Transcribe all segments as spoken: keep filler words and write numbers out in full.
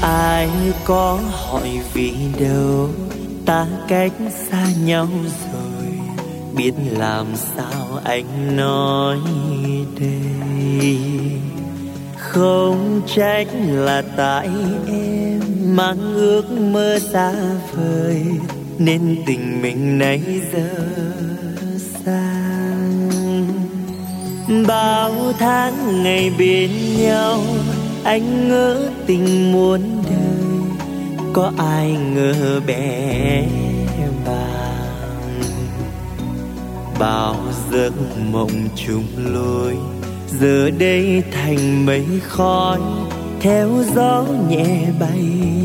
Ai có hỏi vì đâu ta cách xa nhau rồi, biết làm sao anh nói đây. Không trách là tại em mang ước mơ xa vời, nên tình mình nãy giờ xa. Bao tháng ngày bên nhau anh ngỡ tình muôn đời, có ai ngờ bé bàng. Bao giấc mộng chung lối giờ đây thành mây khói, theo gió nhẹ bay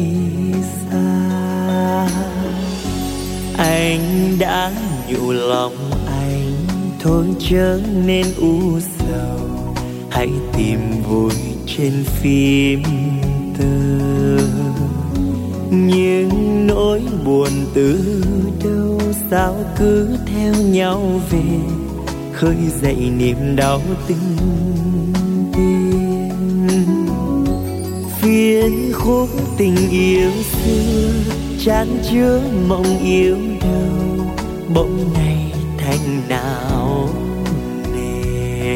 xa. Anh đã nhủ lòng anh thôi chớ nên u sầu, hãy tìm vui trên phim tơ. Nhưng nỗi buồn từ đâu sao cứ theo nhau về, khơi dậy niềm đau tình tiên. Phiên khúc tình yêu xưa chan chứa mộng yêu đâu, bỗng nay thành nào nề.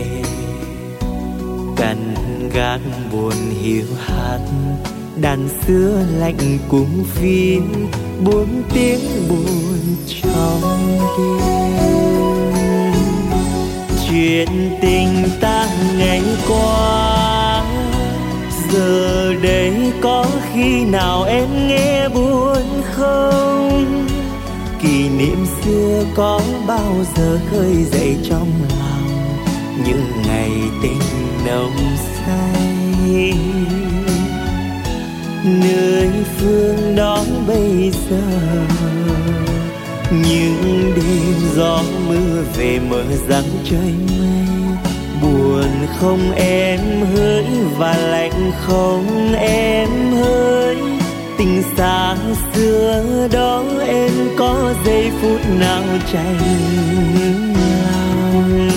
Cằn gác buồn hiu hắt, đàn xưa lạnh cùng phím buông tiếng buồn trong đêm. Chuyện tình ta ngày qua giờ đây có khi nào em nghe buồn không? Kỷ niệm xưa có bao giờ khơi dậy trong lòng những ngày tình nồng say. Nơi phương đó bây giờ những đêm gió mưa về mở dáng trời mây. Buồn không em hỡi và lạnh không em hỡi, tình xa xưa đó em có giây phút nào chạnh lòng.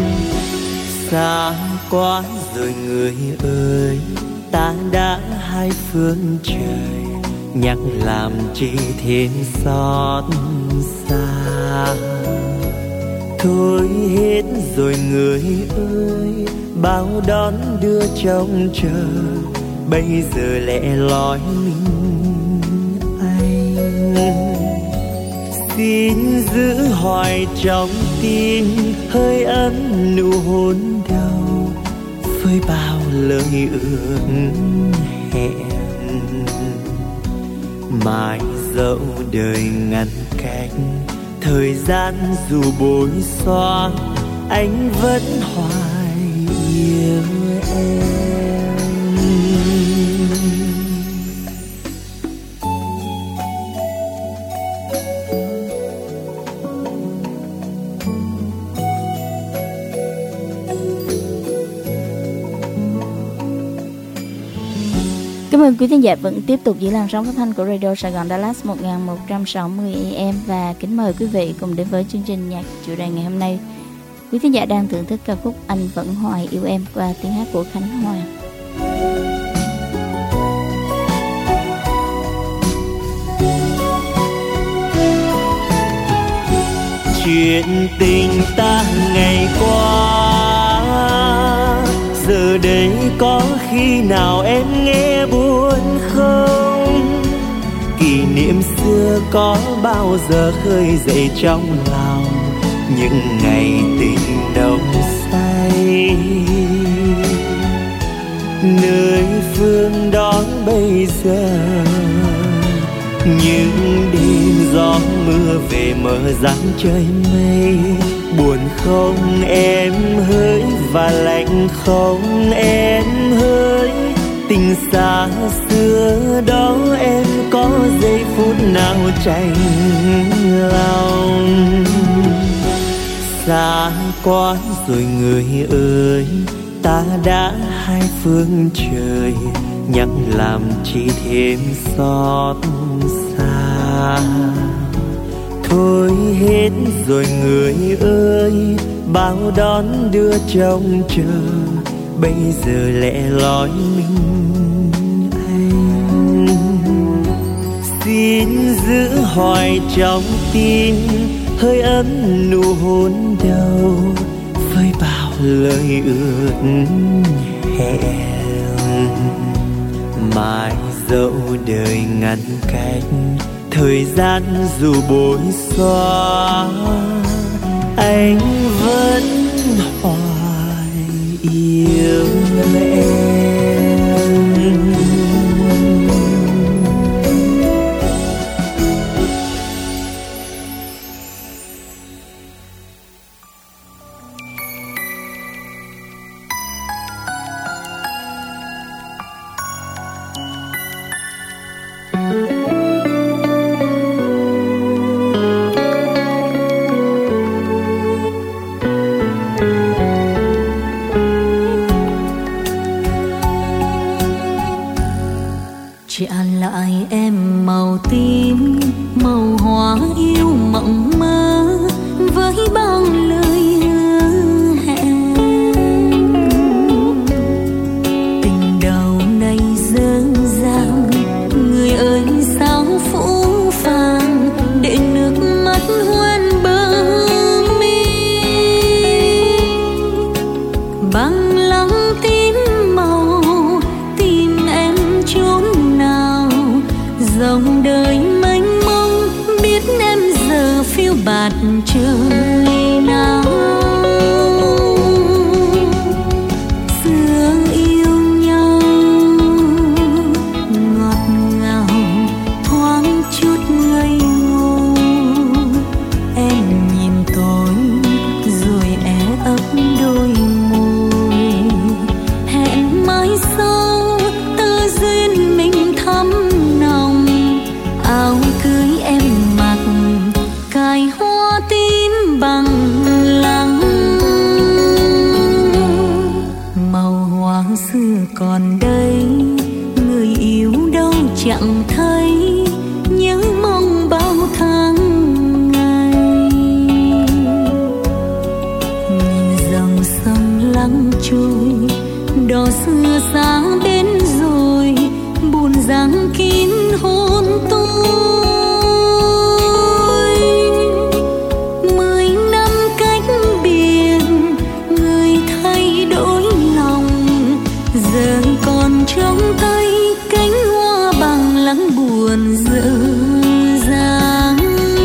Xa quá rồi người ơi, ta đã hai phương trời, nhắc làm chi thêm xót xa. Thôi hết rồi người ơi, bao đón đưa trông chờ, bây giờ lẻ loi mình anh. Xin giữ hoài trong tim hơi ấm nụ hôn đầu, với bao lời ước hẹn. Mai dẫu đời ngăn cách, thời gian dù bối xóa, anh vẫn hoài yêu em. Cảm ơn quý thính giả vẫn tiếp tục giữ làn sóng phát thanh của Radio Sài Gòn Dallas một nghìn một trăm sáu mươi A M, và kính mời quý vị cùng đến với chương trình nhạc chủ đề ngày hôm nay. Quý thính giả đang thưởng thức ca khúc Anh Vẫn Hoài Yêu Em qua tiếng hát của Khánh Hòa. Chuyện tình ta ngày qua giờ đây có khi nào em nghe buồn không? Kỷ niệm xưa có bao giờ khơi dậy trong lòng những ngày tình nồng say. Nơi phương đó bây giờ những đêm gió mưa về mở dáng trời mây. Buồn không em hỡi và lạnh không em hỡi, tình xa xưa đó em có giây phút nào chạnh lòng. Xa quá rồi người ơi, ta đã hai phương trời, nhắc làm chi thêm xót xa. Thôi hết rồi người ơi, bao đón đưa trông chờ, bây giờ lẻ loi mình anh. xin giữ hoài trong tim hơi ấm nụ hôn đầu với bao lời ước hẹn. Mãi dẫu đời ngăn cách, thời gian dù bối xóa, anh vẫn hoài yêu em. Trả lại em màu tím, màu hoa yêu mộng mơ với bao lời hứa hẹn. Tình đầu này dở dang, người ơi sao phũ phàng để nước mắt hoen bờ mi. Bằng lòng tím màu tìm em chốn nào, dòng đời mênh mông biết em giờ phiêu bạt trời nào. Xưa yêu nhau ngọt ngào thoáng chút ngây ngô, em nhìn tôi rồi é ấp đôi môi. Hẹn mai sau tơ duyên mình thắm nồng, áo cưới em mặc cài hoa tím bằng lăng. Màu hoa xưa còn đây, người yêu đâu chẳng thấy, nhớ mong bao tháng ngày. Nhìn dòng sông lắng trôi, đò xưa xa đến rồi, buồn giăng kín hôn tôi. Mười năm cách biệt, người thay đổi lòng, giờ còn trong tay cánh hoa bằng lắng buồn dở dang.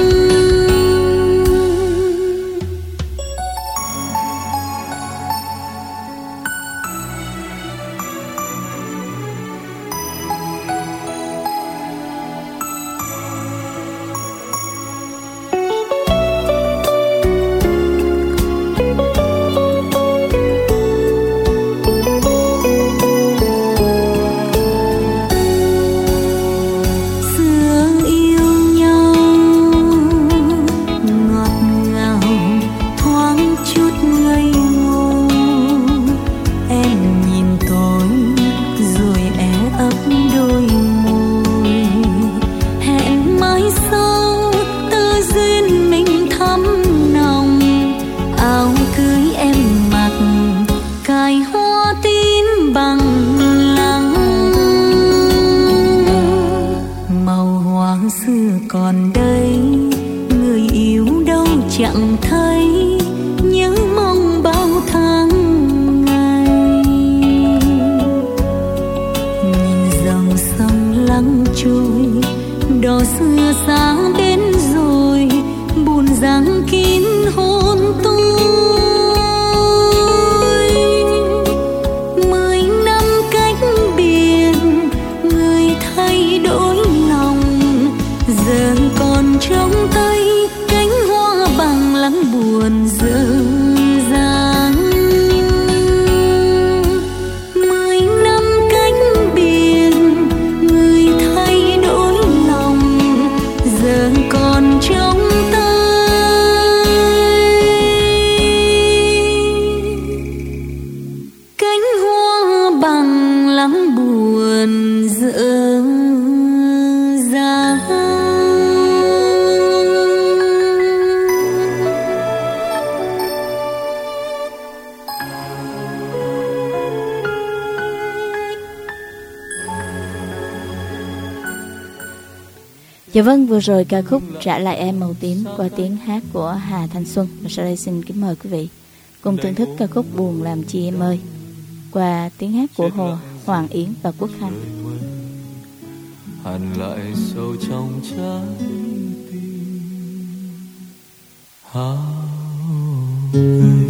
Còn đây người yêu đâu chẳng thấy, nhớ mong bao tháng ngày. Nhìn dòng sông lắng trôi, đò xưa xa đến rồi, buồn giăng kín hôn tôi. Mười năm cách biệt, người thay đổi lòng, giờ còn trong tay cánh hoa bằng lắng buồn dở dang. Mười năm cách biệt, người thay đổi lòng, giờ còn trong tay Dạ vâng, vừa rồi ca khúc Trả lại em màu tím qua tiếng hát của Hà Thanh Xuân. Và sau đây xin kính mời quý vị cùng thưởng thức ca khúc Buồn làm chi em ơi qua tiếng hát của Hồ Hoàng Yến và Quốc Khánh. Hằn lại sâu trong trái tim hao gầy.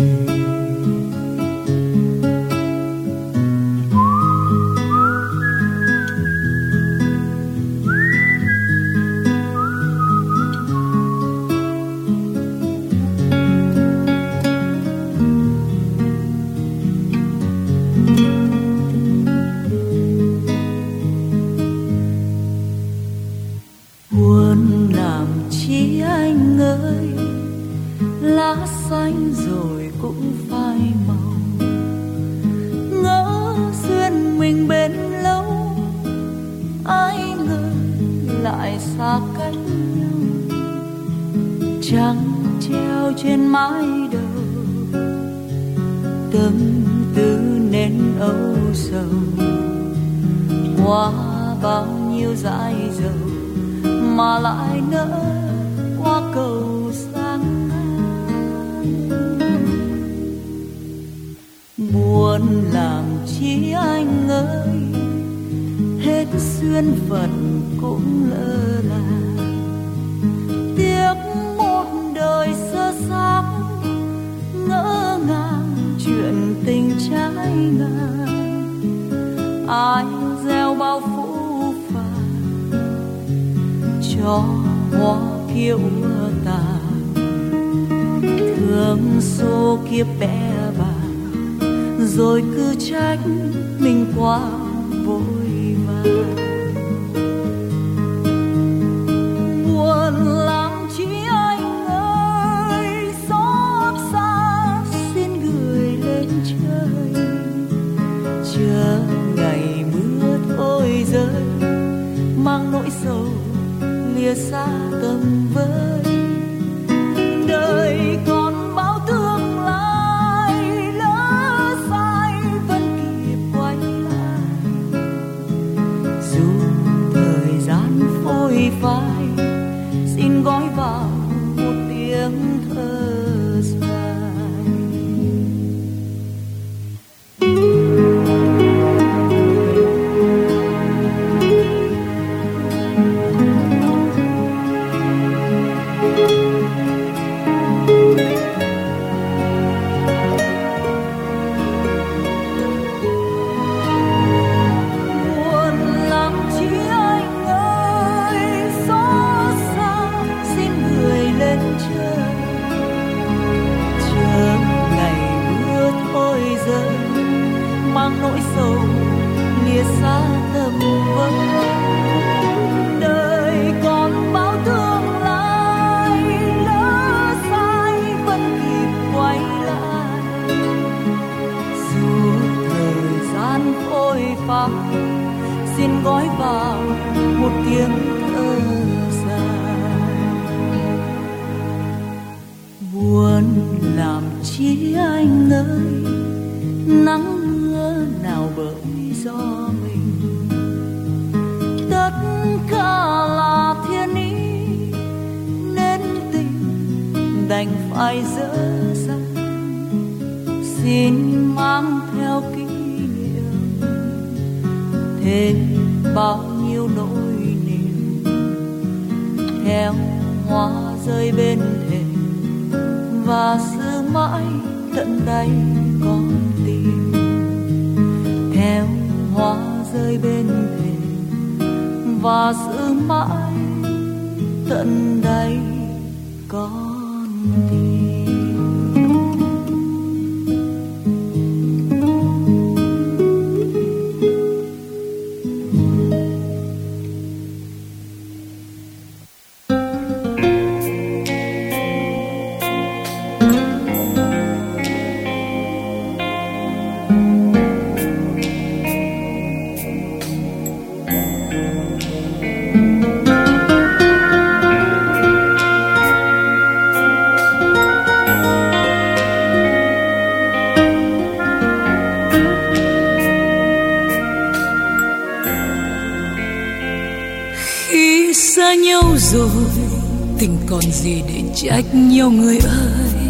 xa nhau rồi tình còn gì để trách nhau người ơi.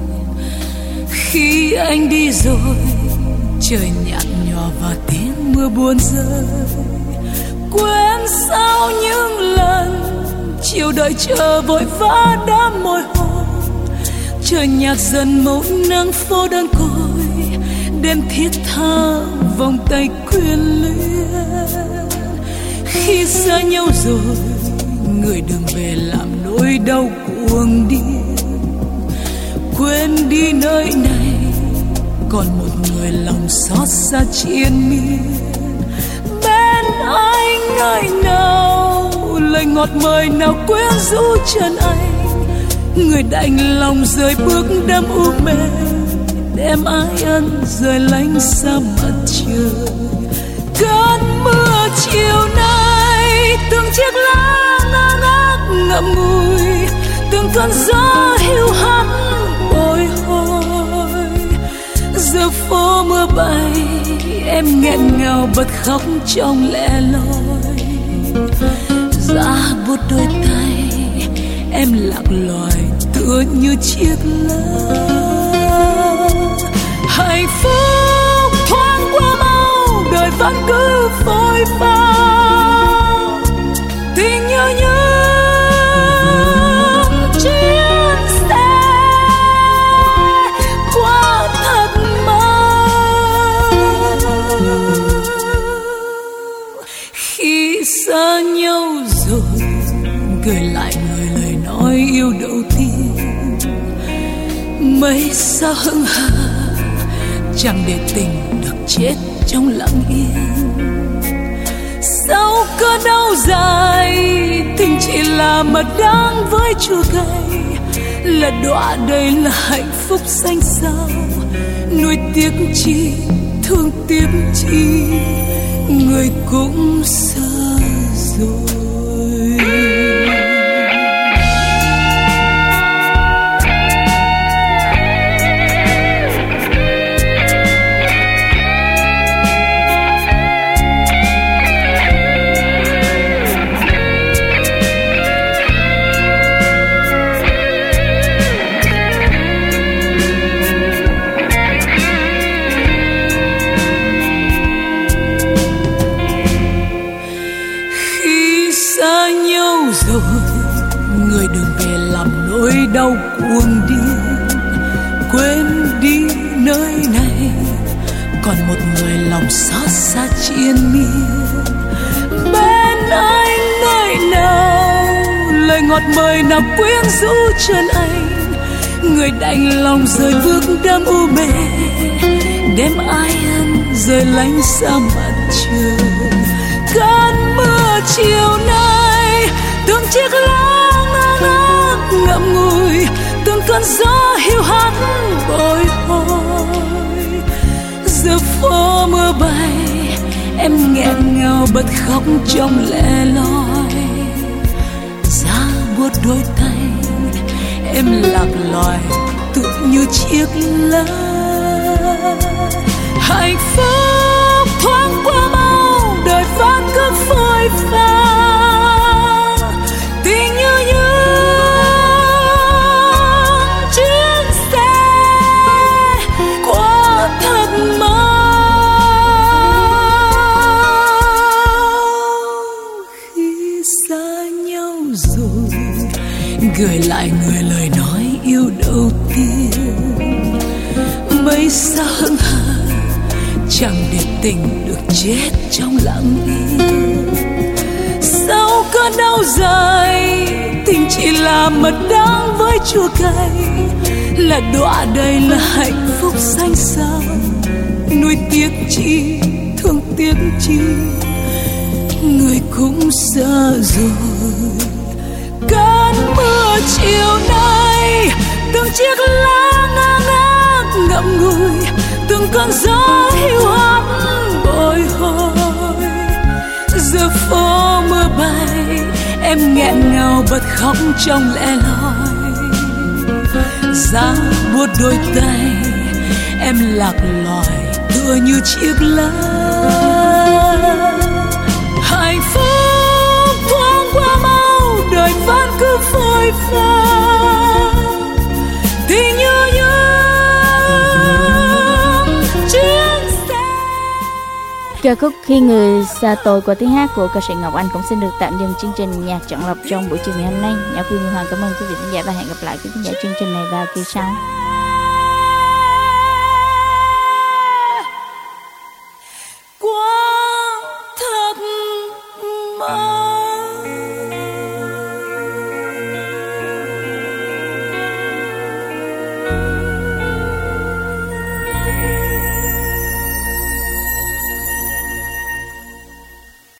Khi anh đi rồi trời nhạt nhòa và tiếng mưa buồn rơi. Quên sao những lần chiều đợi chờ vội vã đã mỏi hôn. Trời nhạt dần màu nắng phố đơn côi, đêm thiết tha vòng tay quyến luyến. Khi xa nhau rồi người đừng về làm nỗi đau cuồng điên. Quên đi nơi này còn một người lòng xót xa triền miên. Bên anh ngày nào lời ngọt mời nào quyến rũ chân anh. Người đành lòng rời bước đêm u mê, đem ái ân rời lánh xa mặt trời. Cơn mưa chiều nay từng chiếc lá ngơ ngác ngậm ngùi, từng cơn gió hiu hắt bồi hồi. Giờ phố mưa bay em nghẹn ngào bật khóc trong lẻ loi. Giá buốt đôi tay em lạc loài tựa như chiếc lá. Hạnh phúc thoáng qua mau đời vẫn cứ phôi pha. Tình nhớ nhớ chuyến xe qua thật mau. Khi xa nhau rồi gửi lại người lời nói yêu đầu tiên. Mấy sao hững hờ chẳng để tình được chết trong lặng yên. Sau cơn đau dài tình chỉ là mật đắng với chua cay. Là đọa đầy là hạnh phúc xanh xao. Nuối tiếc chi thương tiếc chi người cũng xa rồi. Người đừng về làm nỗi đau cuồng điên. Quên đi nơi này còn một người lòng xót xa triền miên. Bên anh nơi nào lời ngọt mời nào quyến rũ chân anh. Người đành lòng rời bước đêm u mê, đêm ai ân rời lánh xa mặt trời. Cơn mưa chiều nay từng chiếc lá ngơ ngác ngậm ngùi, từng cơn gió hiu hắt bồi hồi. Giờ phố mưa bay em nghẹn ngào bật khóc trong lẻ loi. Giá buốt đôi tay em lạc loài tựa như chiếc lá. Hạnh phúc thoáng qua mau đời vẫn cứ phôi pha. Tình như những chuyến xe qua thật mau. Khi xa nhau rồi gửi lại người lời nói yêu đầu tiên. Mấy sao hững hờ chẳng để tình được chết trong lặng yên. Sau cơn đau dài tình chỉ là mật đắng với chua cay. Là đọa đầy là hạnh phúc xanh xao. Nuối tiếc chi thương tiếc chi người cũng xa rồi. Cơn mưa chiều nay từng chiếc lá ngơ ngác ngậm ngùi, từng cơn gió hiu hắt bồi hồi. Giờ phố mưa bay em nghẹn ngào bật khóc trong lẻ loi. Giá buốt đôi tay em lạc loài tựa như chiếc lá. Hạnh phúc thoáng qua mau Ca khúc Khi Người Xa Tôi qua tiếng hát của ca sĩ Ngọc Anh cũng xin được tạm dừng chương trình nhạc chọn lọc trong buổi chiều ngày hôm nay. Nhạc Quy Hoàng cảm ơn quý vị khán giả và hẹn gặp lại quý khán giả chương trình này vào kỳ sau.